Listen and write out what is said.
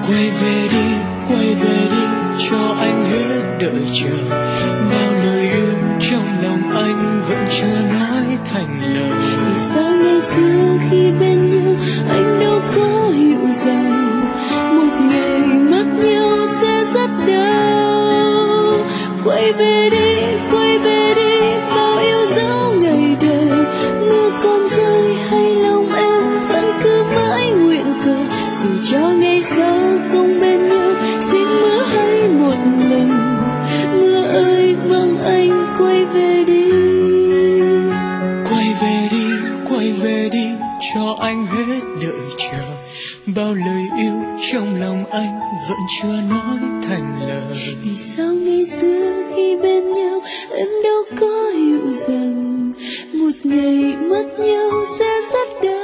quay về đi cho anh hết đợi chờ. Bao lời yêu trong lòng anh vẫn chưa nói thành lời. Vì sao ngày xưa khi bên nhau anh đâu có hiểu rằng một ngày mất nhau sẽ rất đau. Quay về đi bao yêu dấu ngày đời. Mưa còn rơi hay lòng em vẫn cứ mãi nguyện cầu. Dù cho ngày sau không bên nhau, xin mưa hãy một lần. Mưa ơi mong anh quay về đi. Quay về đi cho anh hết đợi chờ. Bao lời yêu trong lòng anh vẫn chưa nói thành lời. Vì sao ngày xưa khi bên nhau em đâu có hiểu rằng một ngày mất nhau sẽ rất đau.